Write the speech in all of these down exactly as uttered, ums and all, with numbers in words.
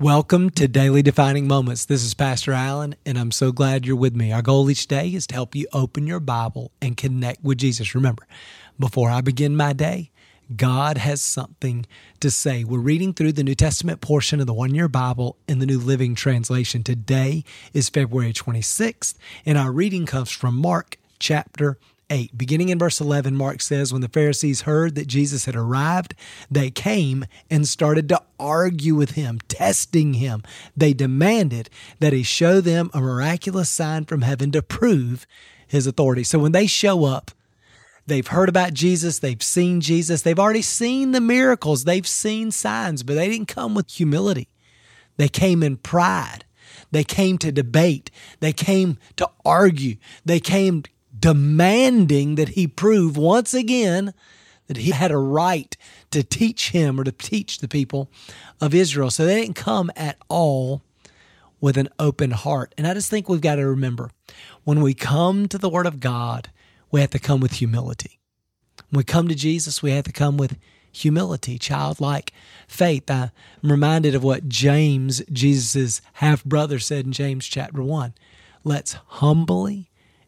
Welcome to Daily Defining Moments. This is Pastor Allen, and I'm so glad you're with me. Our goal each day is to help you open your Bible and connect with Jesus. Remember, before I begin my day, God has something to say. We're reading through the New Testament portion of the one-year Bible in the New Living Translation. Today is February twenty-sixth, and our reading comes from Mark chapter eight. Beginning in verse eleven, Mark says, when the Pharisees heard that Jesus had arrived, they came and started to argue with him, testing him. They demanded that he show them a miraculous sign from heaven to prove his authority. So when they show up, they've heard about Jesus, they've seen Jesus, they've already seen the miracles, they've seen signs, but they didn't come with humility. They came in pride. They came to debate. They came to argue. They came demanding that he prove once again that he had a right to teach him or to teach the people of Israel. So they didn't come at all with an open heart. And I just think we've got to remember, when we come to the Word of God, we have to come with humility. When we come to Jesus, we have to come with humility, childlike faith. I'm reminded of what James, Jesus' half-brother, said in James chapter one. Let's humbly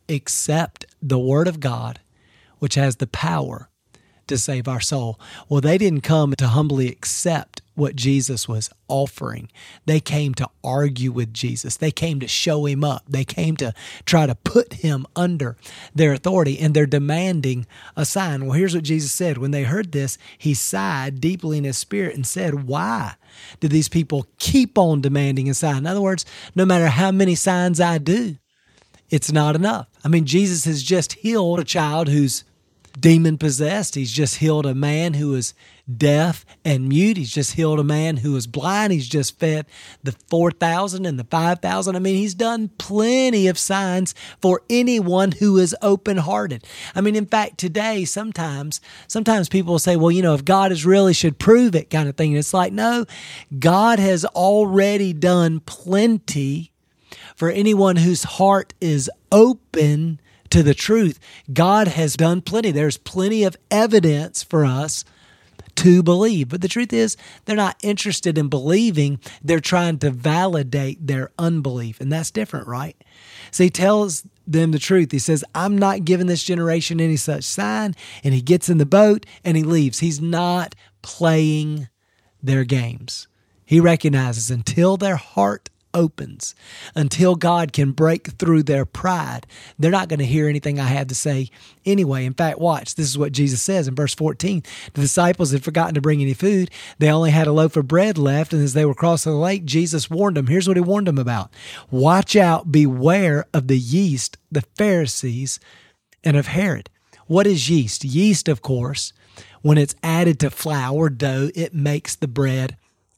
accept the Word of God, which has the power to save our soul. Well, they didn't come to humbly accept what Jesus was offering. They came to argue with Jesus. They came to show him up. They came to try to put him under their authority, and they're demanding a sign. Well, here's what Jesus said. When they heard this, he sighed deeply in his spirit and said, why do these people keep on demanding a sign? In other words, no matter how many signs I do, it's not enough. I mean, Jesus has just healed a child who's demon-possessed. He's just healed a man who is deaf and mute. He's just healed a man who is blind. He's just fed the four thousand and the five thousand. I mean, he's done plenty of signs for anyone who is open-hearted. I mean, in fact, today, sometimes, sometimes people will say, well, you know, if God is really should prove it kind of thing. And it's like, no, God has already done plenty for anyone whose heart is open to the truth. God has done plenty. There's plenty of evidence for us to believe. But the truth is, they're not interested in believing. They're trying to validate their unbelief. And that's different, right? So he tells them the truth. He says, I'm not giving this generation any such sign. And he gets in the boat and he leaves. He's not playing their games. He recognizes until their heart opens, until God can break through their pride, they're not going to hear anything I have to say anyway. In fact, watch, this is what Jesus says in verse fourteen. The disciples had forgotten to bring any food. They only had a loaf of bread left, and as they were crossing the lake, Jesus warned them. Here's what he warned them about. Watch out, beware of the yeast, the Pharisees, and of Herod. What is yeast? Yeast, of course, when it's added to flour, dough, it makes the bread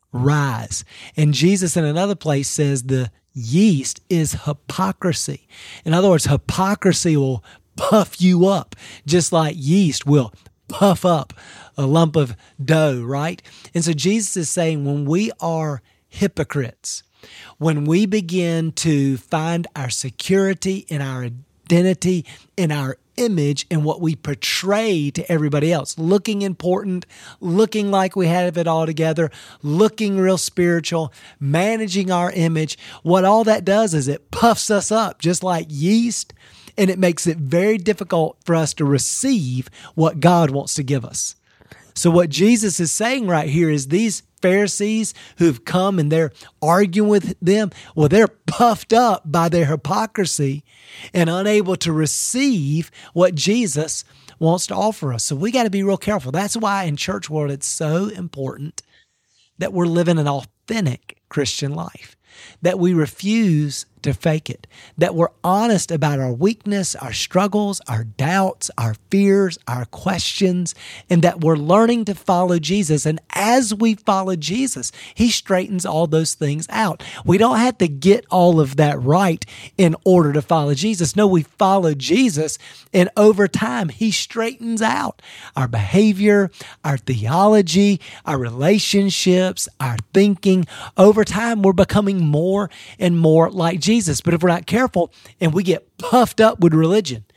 rise. And Jesus in another place says the yeast is hypocrisy. In other words, hypocrisy will puff you up, just like yeast will puff up a lump of dough, right? And so Jesus is saying when we are hypocrites, when we begin to find our security in our identity, in our image and what we portray to everybody else, looking important, looking like we have it all together, looking real spiritual, managing our image. What all that does is it puffs us up just like yeast, and it makes it very difficult for us to receive what God wants to give us. So what Jesus is saying right here is these Pharisees who've come and they're arguing with them, well, they're puffed up by their hypocrisy and unable to receive what Jesus wants to offer us. So we got to be real careful. That's why in church world, it's so important that we're living an authentic Christian life, that we refuse to fake it, that we're honest about our weakness, our struggles, our doubts, our fears, our questions, and that we're learning to follow Jesus. And as we follow Jesus, he straightens all those things out. We don't have to get all of that right in order to follow Jesus. No, we follow Jesus, and over time, he straightens out our behavior, our theology, our relationships, our thinking. Over time, we're becoming more and more like Jesus. But if we're not careful and we get puffed up with religion,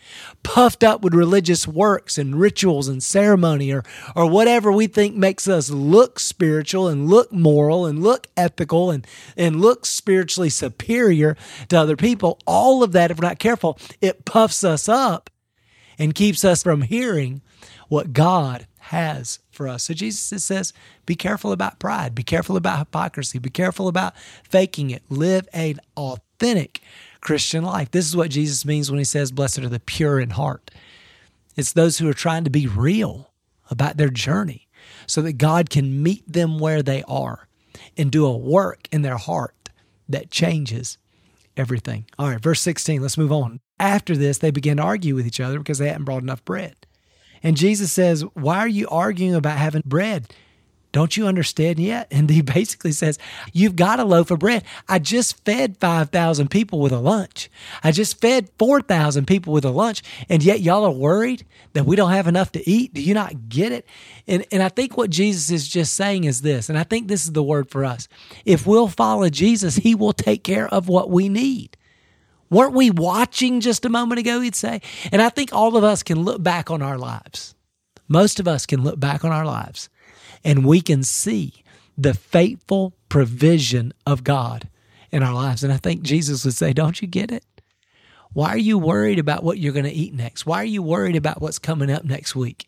puffed up with religious works and rituals and ceremony, or, or whatever we think makes us look spiritual and look moral and look ethical and, and look spiritually superior to other people. All of that, if we're not careful, it puffs us up and keeps us from hearing what God has for us. So Jesus says, be careful about pride. Be careful about hypocrisy. Be careful about faking it. Live an authentic Christian life. This is what Jesus means when he says, blessed are the pure in heart. It's those who are trying to be real about their journey so that God can meet them where they are and do a work in their heart that changes everything. All right, verse sixteen, let's move on. After this, they began to argue with each other because they hadn't brought enough bread. And Jesus says, why are you arguing about having bread? Don't you understand yet? And he basically says, you've got a loaf of bread. I just fed five thousand people with a lunch. I just fed four thousand people with a lunch. And yet y'all are worried that we don't have enough to eat. Do you not get it? And, and I think what Jesus is just saying is this, and I think this is the word for us. If we'll follow Jesus, he will take care of what we need. Weren't we watching just a moment ago, he'd say? And I think all of us can look back on our lives. Most of us can look back on our lives and we can see the faithful provision of God in our lives. And I think Jesus would say, don't you get it? Why are you worried about what you're going to eat next? Why are you worried about what's coming up next week?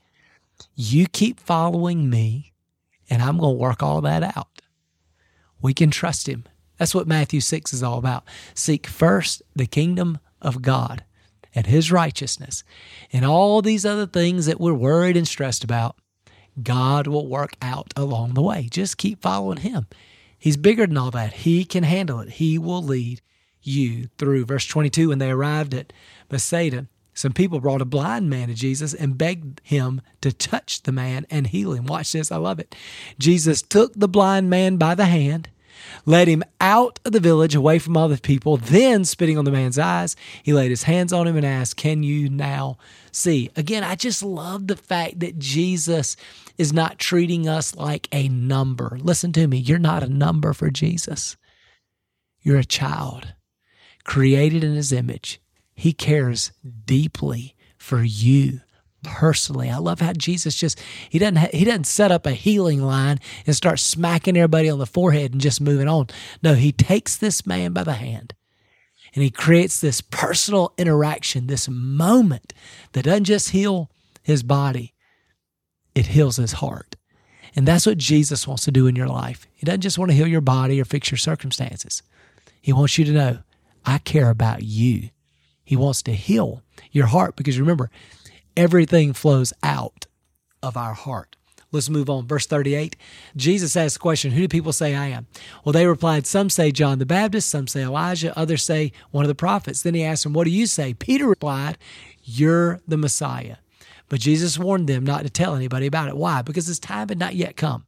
You keep following me and I'm going to work all that out. We can trust him. That's what Matthew six is all about. Seek first the kingdom of God and his righteousness, and all these other things that we're worried and stressed about, God will work out along the way. Just keep following him. He's bigger than all that. He can handle it. He will lead you through. Verse twenty-two, when they arrived at Bethsaida, some people brought a blind man to Jesus and begged him to touch the man and heal him. Watch this. I love it. Jesus took the blind man by the hand, led him out of the village away from all the people. Then, spitting on the man's eyes, he laid his hands on him and asked, can you now see? Again, I just love the fact that Jesus is not treating us like a number. Listen to me. You're not a number for Jesus. You're a child created in his image. He cares deeply for you personally. I love how Jesus just, he doesn't ha- he doesn't set up a healing line and start smacking everybody on the forehead and just moving on. No, he takes this man by the hand and he creates this personal interaction, this moment that doesn't just heal his body, it heals his heart. And that's what Jesus wants to do in your life. He doesn't just want to heal your body or fix your circumstances. He wants you to know, I care about you. He wants to heal your heart because remember, everything flows out of our heart. Let's move on. Verse thirty-eight, Jesus asked the question, who do people say I am? Well, they replied, some say John the Baptist, some say Elijah, others say one of the prophets. Then he asked them, what do you say? Peter replied, you're the Messiah. But Jesus warned them not to tell anybody about it. Why? Because his time had not yet come.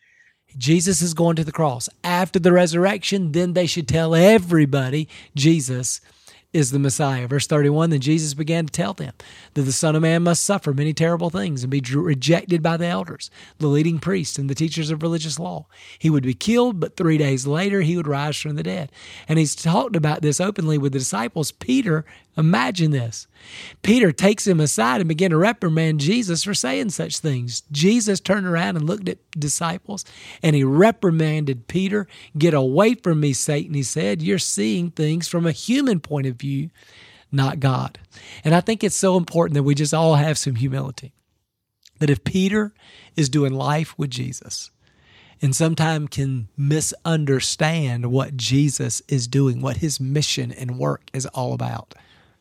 Jesus is going to the cross. After the resurrection, then they should tell everybody Jesus is the Messiah. Verse thirty-one, then Jesus began to tell them that the Son of Man must suffer many terrible things and be rejected by the elders, the leading priests, and the teachers of religious law. He would be killed, but three days later he would rise from the dead. And he's talked about this openly with the disciples. Peter, imagine this. Peter takes him aside and began to reprimand Jesus for saying such things. Jesus turned around and looked at disciples and he reprimanded Peter. Get away from me, Satan, he said. You're seeing things from a human point of view, not God. And I think it's so important that we just all have some humility. That if Peter is doing life with Jesus and sometimes can misunderstand what Jesus is doing, what his mission and work is all about,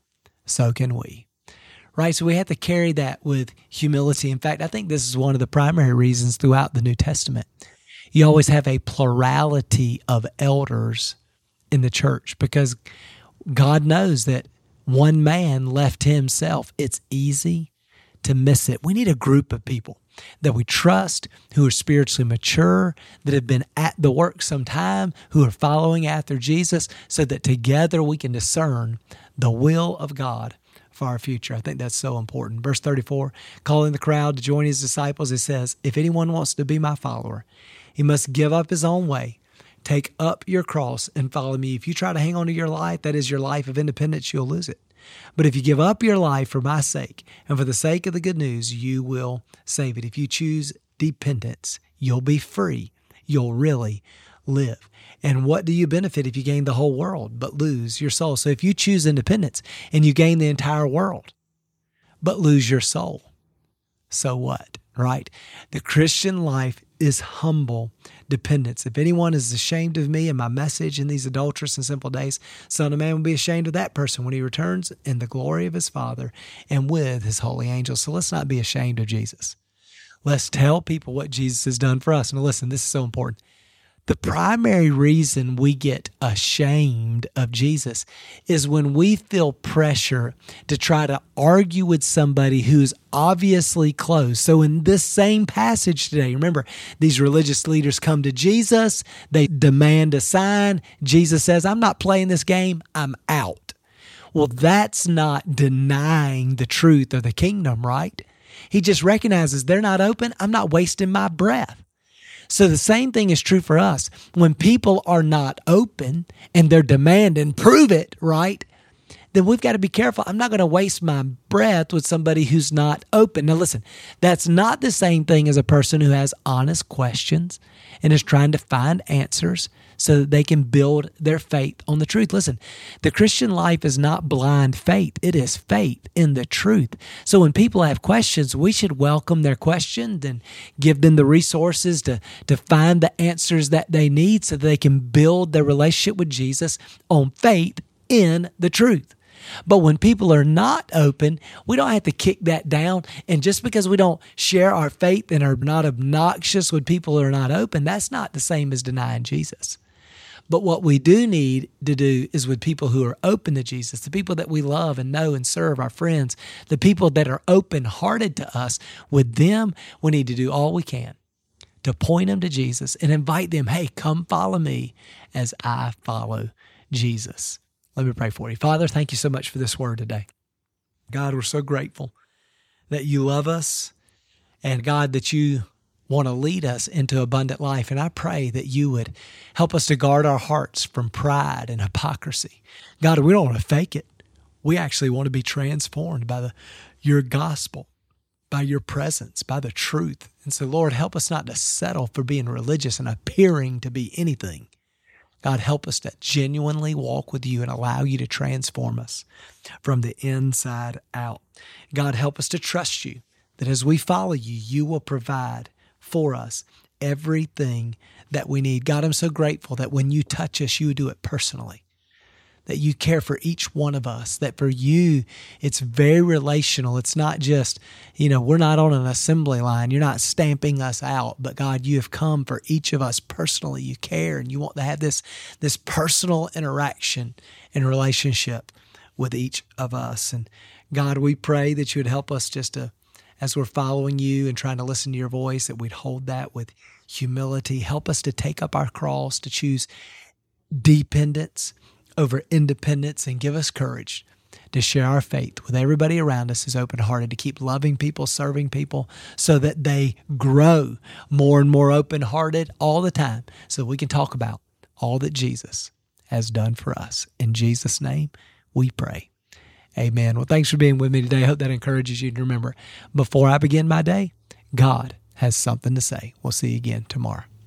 so can we. Right? So we have to carry that with humility. In fact, I think this is one of the primary reasons throughout the New Testament. You always have a plurality of elders in the church because God knows that one man left to himself, it's easy to miss it. We need a group of people that we trust, who are spiritually mature, that have been at the work some time, who are following after Jesus, so that together we can discern the will of God for our future. I think that's so important. Verse thirty-four, calling the crowd to join his disciples, it says, if anyone wants to be my follower, he must give up his own way, take up your cross and follow me. If you try to hang on to your life, that is your life of independence, you'll lose it. But if you give up your life for my sake and for the sake of the good news, you will save it. If you choose dependence, you'll be free. You'll really live. And what do you benefit if you gain the whole world but lose your soul? So if you choose independence and you gain the entire world but lose your soul, so what, right? The Christian life is humble dependence. If anyone is ashamed of me and my message in these adulterous and sinful days, Son of Man will be ashamed of that person when he returns in the glory of his Father and with his holy angels. So let's not be ashamed of Jesus. Let's tell people what Jesus has done for us. Now listen, this is so important. The primary reason we get ashamed of Jesus is when we feel pressure to try to argue with somebody who's obviously close. So in this same passage today, remember, these religious leaders come to Jesus. They demand a sign. Jesus says, I'm not playing this game. I'm out. Well, that's not denying the truth of the kingdom, right? He just recognizes they're not open. I'm not wasting my breath. So the same thing is true for us. When people are not open and they're demanding, prove it, right? Then we've got to be careful. I'm not going to waste my breath with somebody who's not open. Now listen, that's not the same thing as a person who has honest questions and is trying to find answers so that they can build their faith on the truth. Listen, the Christian life is not blind faith. It is faith in the truth. So when people have questions, we should welcome their questions and give them the resources to, to find the answers that they need so that they can build their relationship with Jesus on faith in the truth. But when people are not open, we don't have to kick that down. And just because we don't share our faith and are not obnoxious with people who are not open, that's not the same as denying Jesus. But what we do need to do is with people who are open to Jesus, the people that we love and know and serve, our friends, the people that are open-hearted to us, with them, we need to do all we can to point them to Jesus and invite them, hey, come follow me as I follow Jesus. Let me pray for you. Father, thank you so much for this word today. God, we're so grateful that you love us, and God, that you want to lead us into abundant life. And I pray that you would help us to guard our hearts from pride and hypocrisy. God, we don't want to fake it. We actually want to be transformed by the, your gospel, by your presence, by the truth. And so, Lord, help us not to settle for being religious and appearing to be anything. God, help us to genuinely walk with you and allow you to transform us from the inside out. God, help us to trust you, that as we follow you, you will provide for us everything that we need. God, I'm so grateful that when you touch us, you do it personally, that you care for each one of us, that for you, it's very relational. It's not just, you know, we're not on an assembly line. You're not stamping us out, but God, you have come for each of us personally. You care, and you want to have this, this personal interaction and relationship with each of us. And God, we pray that you would help us just to, as we're following you and trying to listen to your voice, that we'd hold that with humility. Help us to take up our cross, to choose dependence over independence, and give us courage to share our faith with everybody around us who's open-hearted, to keep loving people, serving people, so that they grow more and more open-hearted all the time, so we can talk about all that Jesus has done for us. In Jesus' name, we pray. Amen. Well, thanks for being with me today. I hope that encourages you to remember, before I begin my day, God has something to say. We'll see you again tomorrow.